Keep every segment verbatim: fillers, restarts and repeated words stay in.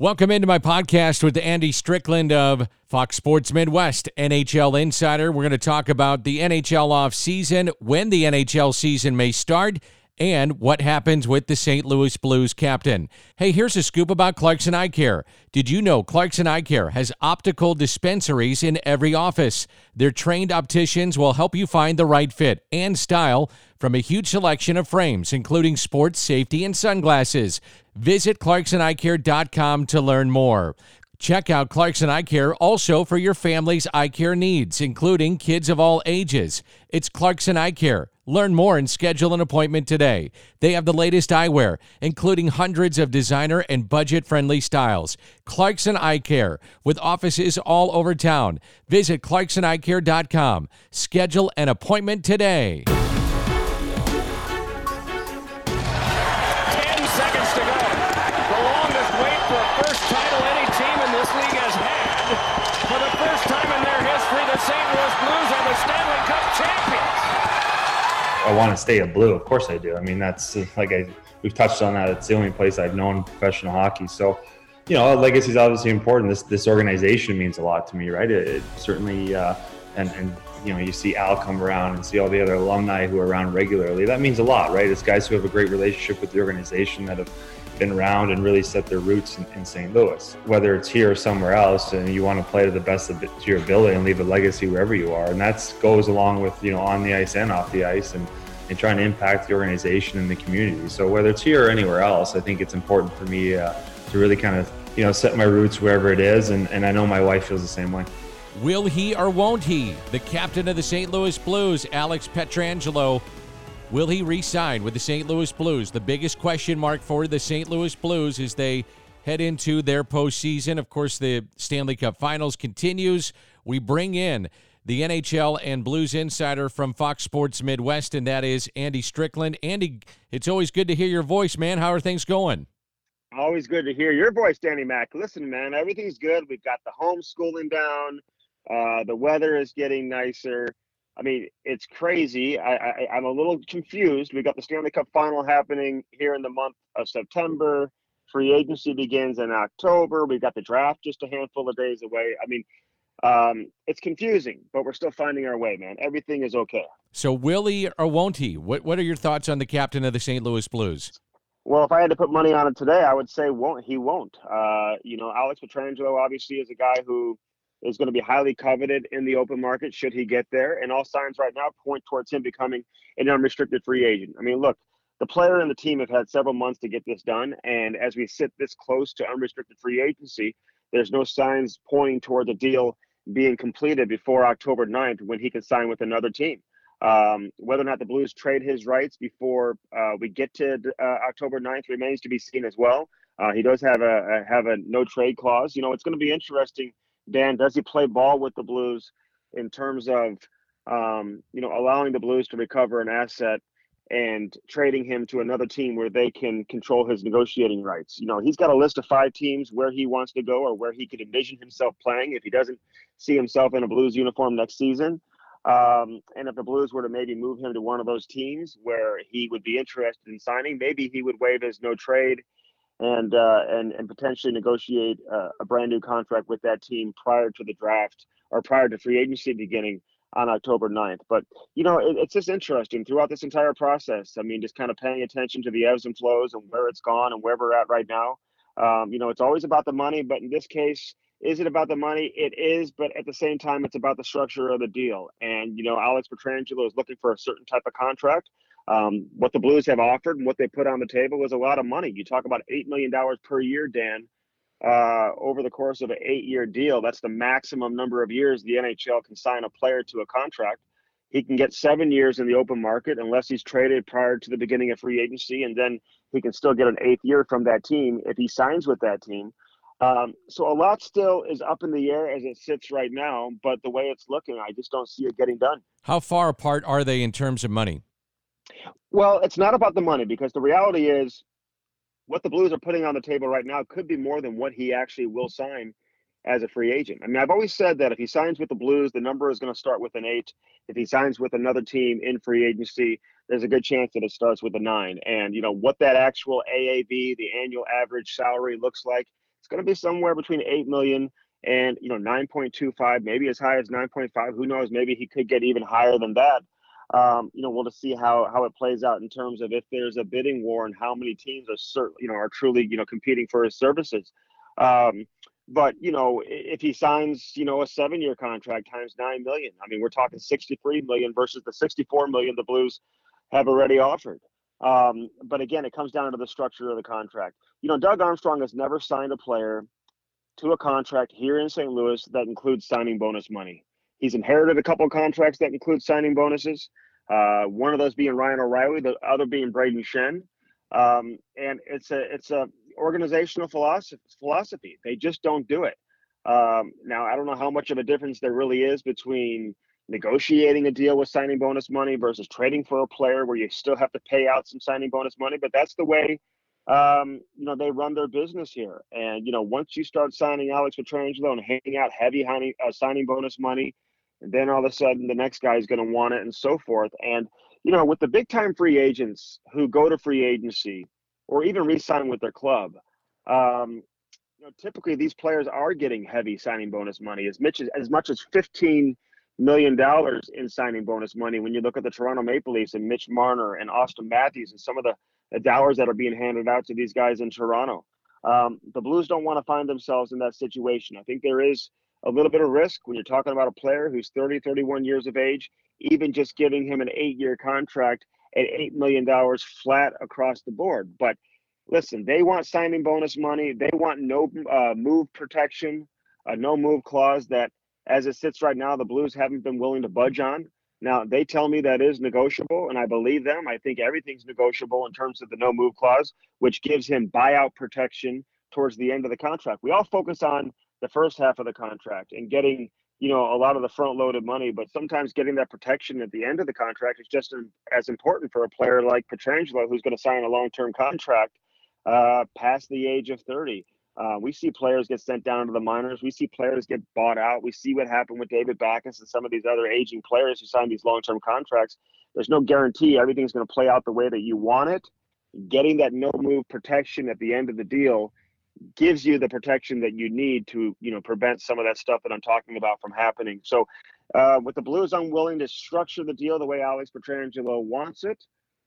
Welcome into my podcast with Andy Strickland of Fox Sports Midwest, N H L Insider. We're going to talk about the N H L offseason, when the N H L season may start, and what happens with the Saint Louis Blues captain. Hey, here's a scoop about Clarkson Eye Care. Did you know Clarkson Eye Care has optical dispensaries in every office? Their trained opticians will help you find the right fit and style from a huge selection of frames, including sports, safety, and sunglasses. Visit clarkson eye care dot com to learn more. Check out Clarkson Eye Care also for your family's eye care needs, including kids of all ages. It's Clarkson Eye Care. Learn more and schedule an appointment today. They have the latest eyewear, including hundreds of designer and budget-friendly styles. Clarkson Eye Care, with offices all over town. Visit clarkson eye care dot com. Schedule an appointment today. Ten seconds to go. The longest wait for a first title any team in this league has had. For the first time in their history, the Saint Louis Blues are the Stanley Cup champions. I want to stay a Blue. Of course I do. I mean, that's like I we've touched on that. It's the only place I've known professional hockey. So, you know, legacy is obviously important. This this organization means a lot to me, right? It, it certainly, uh, and and you know, you see Al come around and see all the other alumni who are around regularly. That means a lot, right? It's guys who have a great relationship with the organization that have been around and really set their roots in, in Saint Louis. Whether it's here or somewhere else, and you want to play to the best of it, to your ability and leave a legacy wherever you are, and that goes along with, you know, on the ice and off the ice, and and trying to impact the organization and the community. So whether it's here or anywhere else, I think it's important for me uh, to really kind of, you know, set my roots wherever it is, and, and I know my wife feels the same way. Will he or won't he? The captain of the Saint Louis Blues, Alex Pietrangelo, will he re-sign with the Saint Louis Blues? The biggest question mark for the Saint Louis Blues as they head into their postseason. Of course, the Stanley Cup Finals continues. We bring in the N H L and Blues insider from Fox Sports Midwest, and that is Andy Strickland. Andy, it's always good to hear your voice, man. How are things going? Always good to hear your voice, Danny Mac. Listen, man, everything's good. We've got the homeschooling down. Uh, the weather is getting nicer. I mean, it's crazy. I, I, I'm a little confused. We've got the Stanley Cup Final happening here in the month of September. Free agency begins in October. We've got the draft just a handful of days away. I mean, um, it's confusing, but we're still finding our way, man. Everything is okay. So will he or won't he? What What are your thoughts on the captain of the Saint Louis Blues? Well, if I had to put money on it today, I would say won't. He won't. Uh, you know, Alex Pietrangelo obviously is a guy who is going to be highly coveted in the open market should he get there. And all signs right now point towards him becoming an unrestricted free agent. I mean, look, the player and the team have had several months to get this done. And as we sit this close to unrestricted free agency, there's no signs pointing towards a deal being completed before October ninth when he can sign with another team. Um, whether or not the Blues trade his rights before uh, we get to uh, October ninth remains to be seen as well. Uh, he does have a, a have a no trade clause. You know, it's going to be interesting. Dan, does he play ball with the Blues in terms of, um, you know, allowing the Blues to recover an asset and trading him to another team where they can control his negotiating rights? You know, he's got a list of five teams where he wants to go or where he could envision himself playing if he doesn't see himself in a Blues uniform next season. Um, and if the Blues were to maybe move him to one of those teams where he would be interested in signing, maybe he would waive his no trade and uh, and and potentially negotiate uh, a brand new contract with that team prior to the draft or prior to free agency beginning on October ninth. But, you know, it, it's just interesting throughout this entire process. I mean, just kind of paying attention to the ebbs and flows and where it's gone and where we're at right now. Um, you know, it's always about the money, but in this case, is it about the money? It is, but at the same time, it's about the structure of the deal. And, you know, Alex Pietrangelo is looking for a certain type of contract. Um, what the Blues have offered and what they put on the table is a lot of money. You talk about eight million dollars per year, Dan, uh, over the course of an eight-year deal. That's the maximum number of years the N H L can sign a player to a contract. He can get seven years in the open market unless he's traded prior to the beginning of free agency, and then he can still get an eighth year from that team if he signs with that team. Um, so a lot still is up in the air as it sits right now, but the way it's looking, I just don't see it getting done. How far apart are they in terms of money? Well, it's not about the money, because the reality is what the Blues are putting on the table right now could be more than what he actually will sign as a free agent. I mean, I've always said that if he signs with the Blues, the number is going to start with an eight. If he signs with another team in free agency, there's a good chance that it starts with a nine. And, you know, what that actual A A V, the annual average salary, looks like it's going to be somewhere between eight million and, you know, nine point two five, maybe as high as nine point five. Who knows? Maybe he could get even higher than that. Um, you know, we'll just see how how it plays out in terms of if there's a bidding war and how many teams are cert, you know, are truly, you know, competing for his services. Um, but you know, if he signs, you know, a seven-year contract times nine million, I mean, we're talking sixty-three million versus the sixty-four million the Blues have already offered. Um, but again, it comes down to the structure of the contract. You know, Doug Armstrong has never signed a player to a contract here in Saint Louis that includes signing bonus money. He's inherited a couple of contracts that include signing bonuses. Uh, one of those being Ryan O'Reilly, the other being Braden Shen. Um, and it's a it's a organizational philosophy. Philosophy. They just don't do it. Um, now, I don't know how much of a difference there really is between negotiating a deal with signing bonus money versus trading for a player where you still have to pay out some signing bonus money. But that's the way um, you know, they run their business here. And, you know, once you start signing Alex Pietrangelo and handing out heavy honey, uh, signing bonus money, and then all of a sudden the next guy is going to want it and so forth. And, you know, with the big time free agents who go to free agency or even re-sign with their club, um, you know, typically these players are getting heavy signing bonus money, as much as, as much as fifteen million dollars in signing bonus money. When you look at the Toronto Maple Leafs and Mitch Marner and Austin Matthews and some of the, the dollars that are being handed out to these guys in Toronto. Um, the Blues don't want to find themselves in that situation. I think there is a little bit of risk when you're talking about a player who's thirty, thirty-one years of age, even just giving him an eight-year contract at eight million dollars flat across the board. But listen, they want signing bonus money. They want no uh, move protection, a no move clause that, as it sits right now, the Blues haven't been willing to budge on. Now, they tell me that is negotiable, and I believe them. I think everything's negotiable in terms of the no move clause, which gives him buyout protection towards the end of the contract. We all focus on the first half of the contract and getting, you know, a lot of the front loaded money, but sometimes getting that protection at the end of the contract is just as important for a player like Pietrangelo, who's going to sign a long-term contract uh, past the age of thirty. Uh, we see players get sent down to the minors. We see players get bought out. We see what happened with David Backes and some of these other aging players who signed these long-term contracts. There's no guarantee everything's going to play out the way that you want it. Getting that no-move protection at the end of the deal gives you the protection that you need to, you know, prevent some of that stuff that I'm talking about from happening. So uh, with the Blues unwilling to structure the deal the way Alex Pietrangelo wants it,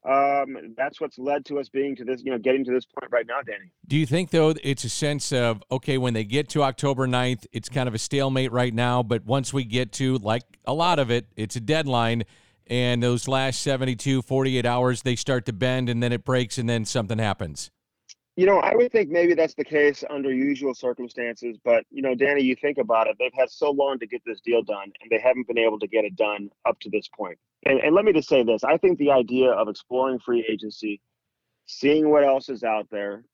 um, that's what's led to us being to this, you know, getting to this point right now, Danny. Do you think, though, it's a sense of, okay, when they get to October ninth, it's kind of a stalemate right now, but once we get to, like a lot of it, it's a deadline, and those last seventy-two, forty-eight hours, they start to bend, and then it breaks, and then something happens? You know, I would think maybe that's the case under usual circumstances, but, you know, Danny, you think about it, they've had so long to get this deal done, and they haven't been able to get it done up to this point. And, and let me just say this. I think the idea of exploring free agency, seeing what else is out there,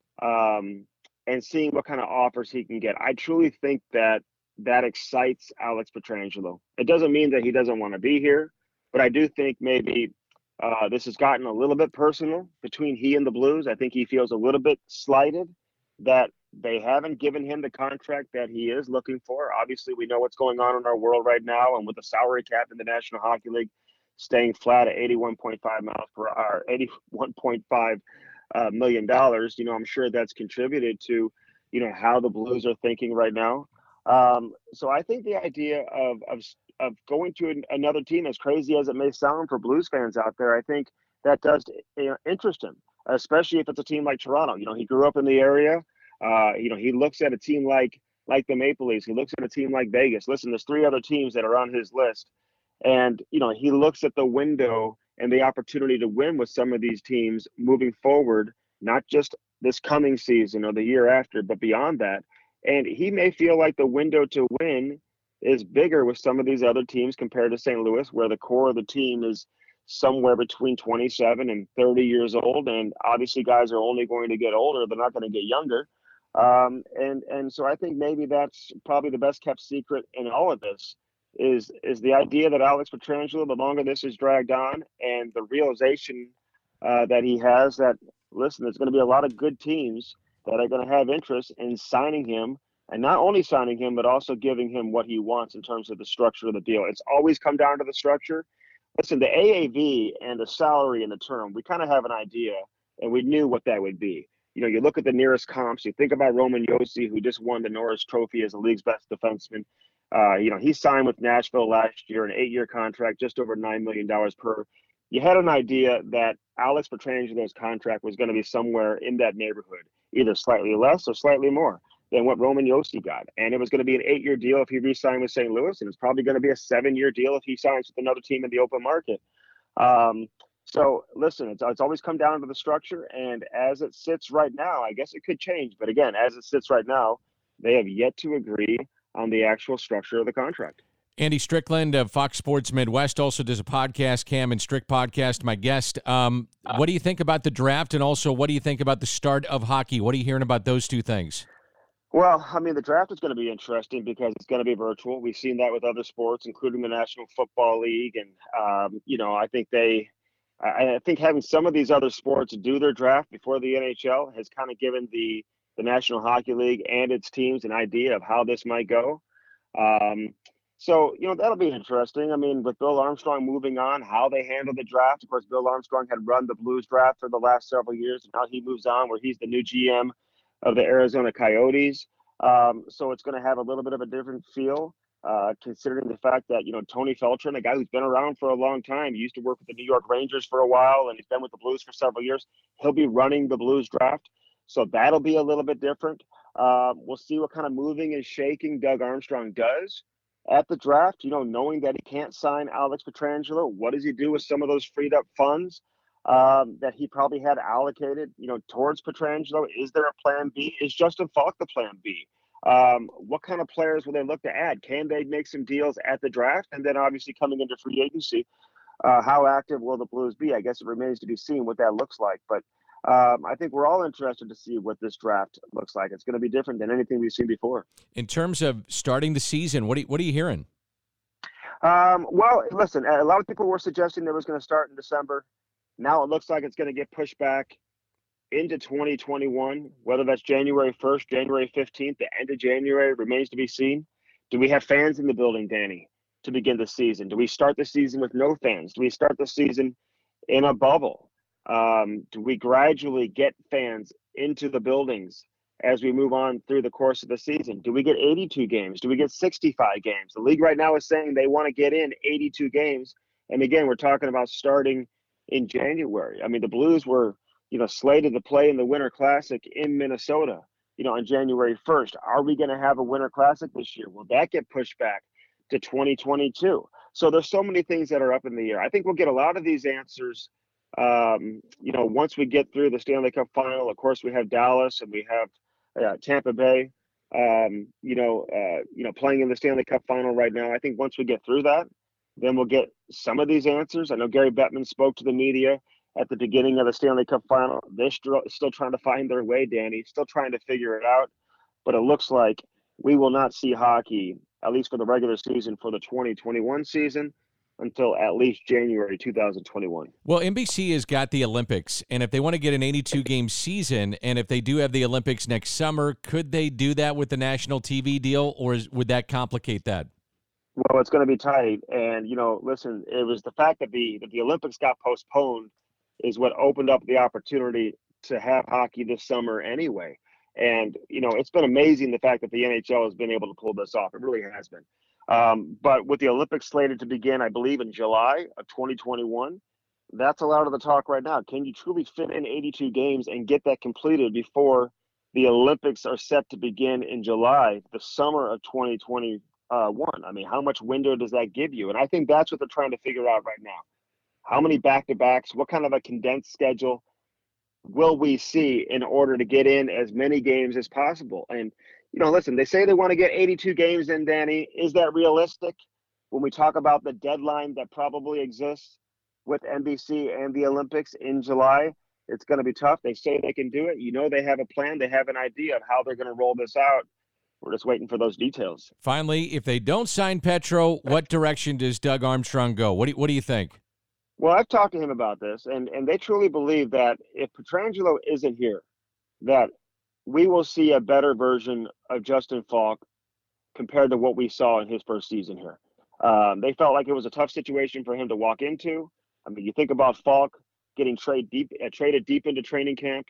um, and seeing what kind of offers he can get, I truly think that that excites Alex Pietrangelo. It doesn't mean that he doesn't want to be here, but I do think maybe Uh, this has gotten a little bit personal between he and the Blues. I think he feels a little bit slighted that they haven't given him the contract that he is looking for. Obviously, we know what's going on in our world right now, and with the salary cap in the National Hockey League staying flat at eighty-one point five miles per hour, eighty-one point five uh, million dollars. You know, I'm sure that's contributed to, you know, how the Blues are thinking right now. Um, so I think the idea of of of going to an, another team, as crazy as it may sound for Blues fans out there, I think that does, you know, interest him, especially if it's a team like Toronto. You know, he grew up in the area. Uh, you know, he looks at a team like like the Maple Leafs. He looks at a team like Vegas. Listen, there's three other teams that are on his list, and you know, he looks at the window and the opportunity to win with some of these teams moving forward, not just this coming season or the year after, but beyond that. And he may feel like the window to win is bigger with some of these other teams compared to Saint Louis, where the core of the team is somewhere between twenty-seven and thirty years old. And obviously guys are only going to get older. They're not going to get younger. Um, and, and so I think maybe that's probably the best kept secret in all of this is, is the idea that Alex Pietrangelo, the longer this is dragged on, and the realization uh, that he has that, listen, there's going to be a lot of good teams that are going to have interest in signing him. And not only signing him, but also giving him what he wants in terms of the structure of the deal. It's always come down to the structure. Listen, the A A V and the salary and the term, we kind of have an idea, and we knew what that would be. you know, you look at the nearest comps, you think about Roman Josi, who just won the Norris Trophy as the league's best defenseman. Uh, you know, he signed with Nashville last year, an eight-year contract, just over nine million dollars per. You had an idea that Alex Petrangelo's contract was going to be somewhere in that neighborhood, either slightly less or slightly more than what Roman Josi got. And it was going to be an eight-year deal if he re-signed with Saint Louis, and it's probably going to be a seven-year deal if he signs with another team in the open market. Um, so, listen, it's, it's always come down to the structure, and as it sits right now, I guess it could change. But again, as it sits right now, they have yet to agree on the actual structure of the contract. Andy Strickland of Fox Sports Midwest also does a podcast, Cam and Strick podcast, my guest. Um, what do you think about the draft, and also what do you think about the start of hockey? What are you hearing about those two things? Well, I mean, the draft is going to be interesting because it's going to be virtual. We've seen that with other sports, including the National Football League. And, um, you know, I think they – I think having some of these other sports do their draft before the N H L has kind of given the, the National Hockey League and its teams an idea of how this might go. Um So, you know, that'll be interesting. I mean, with Bill Armstrong moving on, how they handle the draft. Of course, Bill Armstrong had run the Blues draft for the last several years. And now he moves on where he's the new G M of the Arizona Coyotes. Um, so it's going to have a little bit of a different feel, uh, considering the fact that, you know, Tony Feltrin, a guy who's been around for a long time, he used to work with the New York Rangers for a while, and he's been with the Blues for several years. He'll be running the Blues draft. So that'll be a little bit different. Uh, we'll see what kind of moving and shaking Doug Armstrong does at the draft, you know, knowing that he can't sign Alex Pietrangelo. What does he do with some of those freed up funds um, that he probably had allocated, you know, towards Pietrangelo? Is there a plan B? Is Justin Falk the plan B? Um, what kind of players will they look to add? Can they make some deals at the draft? And then obviously coming into free agency, uh, how active will the Blues be? I guess it remains to be seen what that looks like. But Um, I think we're all interested to see what this draft looks like. It's going to be different than anything we've seen before. In terms of starting the season, what are you, what are you hearing? Um, well, listen, a lot of people were suggesting that it was going to start in December. Now it looks like it's going to get pushed back into twenty twenty-one, whether that's January first, January fifteenth, the end of January remains to be seen. Do we have fans in the building, Danny, to begin the season? Do we start the season with no fans? Do we start the season in a bubble? Um, do we gradually get fans into the buildings as we move on through the course of the season? Do we get eighty-two games? Do we get sixty-five games? The league right now is saying they want to get in eighty-two games. And again, we're talking about starting in January. I mean, the Blues were, you know, slated to play in the Winter Classic in Minnesota, you know, on January first. Are we going to have a Winter Classic this year? Will that get pushed back to twenty twenty-two? So there's so many things that are up in the air. I think we'll get a lot of these answers Um, you know, once we get through the Stanley Cup final. Of course, we have Dallas and we have uh, Tampa Bay, um, you know, uh, you know, playing in the Stanley Cup final right now. I think once we get through that, then we'll get some of these answers. I know Gary Bettman spoke to the media at the beginning of the Stanley Cup final. They're still, still trying to find their way, Danny, still trying to figure it out. But it looks like we will not see hockey, at least for the regular season, for the twenty twenty-one season, until at least January two thousand twenty-one. Well, N B C has got the Olympics, and if they want to get an eighty-two game season, and if they do have the Olympics next summer, could they do that with the national T V deal, or is, would that complicate that? Well, it's going to be tight. And, you know, listen, it was the fact that the, that the Olympics got postponed is what opened up the opportunity to have hockey this summer anyway. And, you know, it's been amazing the fact that the N H L has been able to pull this off. It really has been. Um, but with the Olympics slated to begin, I believe, in July of twenty twenty-one, that's a lot of the talk right now. Can you truly fit in eighty-two games and get that completed before the Olympics are set to begin in July, the summer of twenty twenty-one? I mean, how much window does that give you? And I think that's what they're trying to figure out right now. How many back-to-backs? What kind of a condensed schedule will we see in order to get in as many games as possible? And you know, listen, they say they want to get eighty-two games in, Danny. Is that realistic when we talk about the deadline that probably exists with N B C and the Olympics in July? It's going to be tough. They say they can do it. You know, they have a plan. They have an idea of how they're going to roll this out. We're just waiting for those details. Finally, if they don't sign Petro, what direction does Doug Armstrong go? What do you, what do you think? Well, I've talked to him about this, and, and they truly believe that if Pietrangelo isn't here, that we will see a better version of Justin Falk compared to what we saw in his first season here. Um, they felt like it was a tough situation for him to walk into. I mean, you think about Falk getting trade deep, uh, traded deep into training camp.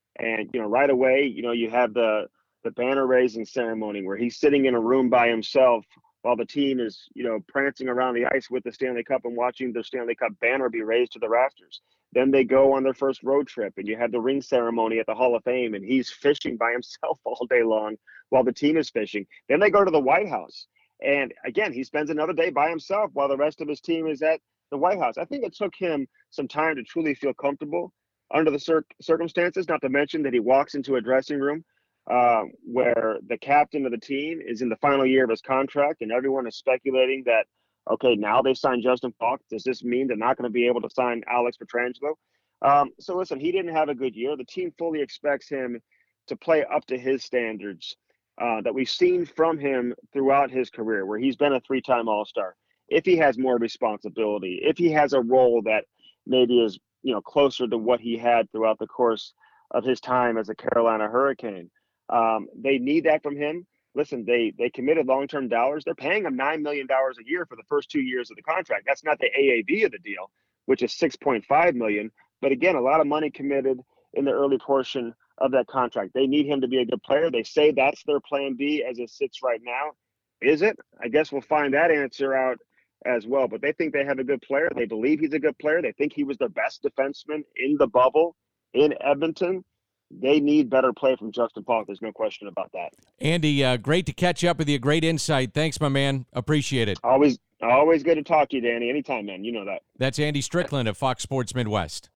And, you know, right away, you know, you have the, the banner raising ceremony where he's sitting in a room by himself while the team is, you know, prancing around the ice with the Stanley Cup and watching the Stanley Cup banner be raised to the rafters. Then they go on their first road trip, and you have the ring ceremony at the Hall of Fame, and he's fishing by himself all day long while the team is fishing. Then they go to the White House. And again, he spends another day by himself while the rest of his team is at the White House. I think it took him some time to truly feel comfortable under the cir- circumstances, not to mention that he walks into a dressing room uh, where the captain of the team is in the final year of his contract, and everyone is speculating that, okay, now they signed Justin Falk. Does this mean they're not going to be able to sign Alex Pietrangelo? Um, so listen, he didn't have a good year. The team fully expects him to play up to his standards uh, that we've seen from him throughout his career, where he's been a three-time All-Star. If he has more responsibility, if he has a role that maybe is, you know, closer to what he had throughout the course of his time as a Carolina Hurricane, um, they need that from him. Listen, they they committed long-term dollars. They're paying him nine million dollars a year for the first two years of the contract. That's not the A A V of the deal, which is six point five million dollars. But again, a lot of money committed in the early portion of that contract. They need him to be a good player. They say that's their plan B as it sits right now. Is it? I guess we'll find that answer out as well. But they think they have a good player. They believe he's a good player. They think he was their best defenseman in the bubble in Edmonton. They need better play from Justin Falk. There's no question about that. Andy, uh, great to catch up with you. Great insight. Thanks, my man. Appreciate it. Always, always good to talk to you, Danny. Anytime, man. You know that. That's Andy Strickland of Fox Sports Midwest.